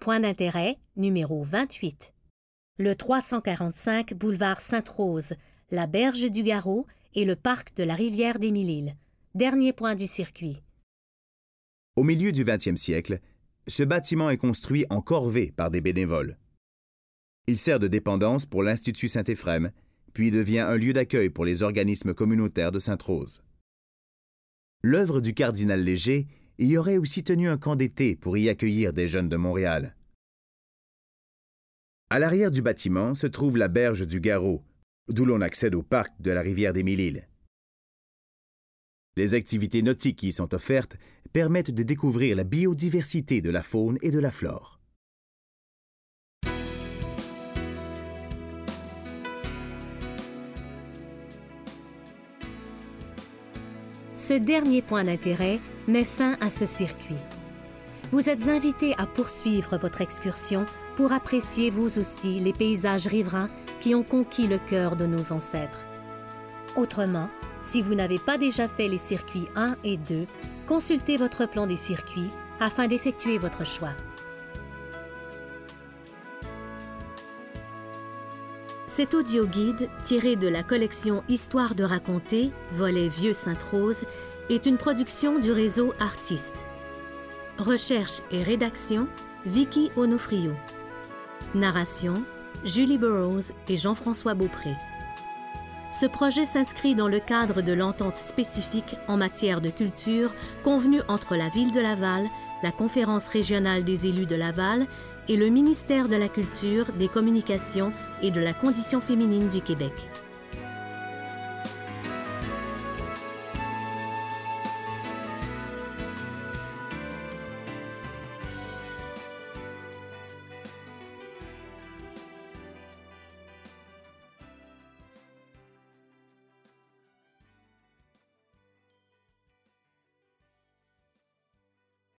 Point d'intérêt numéro 28. Le 345 boulevard Sainte-Rose, la berge du Garot et le parc de la rivière des Mille-Îles. Dernier point du circuit. Au milieu du 20e siècle, ce bâtiment est construit en corvée par des bénévoles. Il sert de dépendance pour l'Institut Saint-Éphrem, puis devient un lieu d'accueil pour les organismes communautaires de Sainte-Rose. L'œuvre du cardinal Léger y aurait aussi tenu un camp d'été pour y accueillir des jeunes de Montréal. À l'arrière du bâtiment se trouve la berge du Garot, d'où l'on accède au parc de la rivière des Mille-Îles. Les activités nautiques qui y sont offertes permettent de découvrir la biodiversité de la faune et de la flore. Ce dernier point d'intérêt met fin à ce circuit. Vous êtes invités à poursuivre votre excursion pour apprécier vous aussi les paysages riverains qui ont conquis le cœur de nos ancêtres. Autrement, si vous n'avez pas déjà fait les circuits 1 et 2, consultez votre plan des circuits afin d'effectuer votre choix. Cet audio-guide, tiré de la collection Histoire de raconter, volet Vieux Sainte-Rose, est une production du réseau Artistes. Recherche et rédaction, Vicky Onofrio. Narration, Julie Burroughs et Jean-François Beaupré. Ce projet s'inscrit dans le cadre de l'entente spécifique en matière de culture convenue entre la Ville de Laval, la Conférence régionale des élus de Laval et le ministère de la Culture, des Communications et de la Condition féminine du Québec.